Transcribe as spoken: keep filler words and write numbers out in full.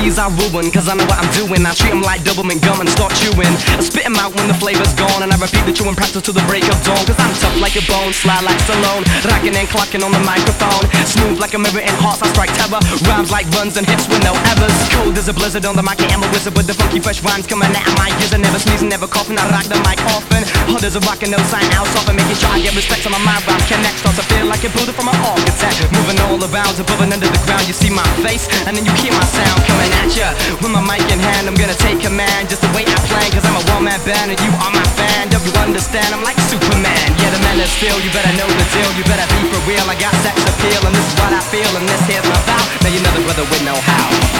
these I ruin, cause I know what I'm doing. I treat them like Doublemint gum and start chewing. I spit them out when the flavor's gone, and I repeat the chewing practice till the break of dawn. Cause I'm tough like a bone, sly like Stallone, rocking and clocking on the microphone. Smooth like a mirror in hearts, I strike terror. Rhymes like runs and hits with no evers. Cold as a blizzard on the mic, I am a wizard with the funky fresh rhymes coming out of my ears. I never sneezing, never coughing, I rock the mic often. Hard as a rock and no sign out soft, and making sure I get respect on my mind. Rhyme connect, starts to feel like a builder from an architect. Moving all around, above and under the ground. You see my face, and then you hear my sound coming at ya. With my mic in hand, I'm gonna take command. Just the way I plan, cause I'm a one-man band, and you are my fan. Don't you understand? I'm like Superman. Yeah, the man is still, you better know the deal. You better be for real, I got sex appeal, and this is what I feel, and this here's my vow. Now you know the brother with know how.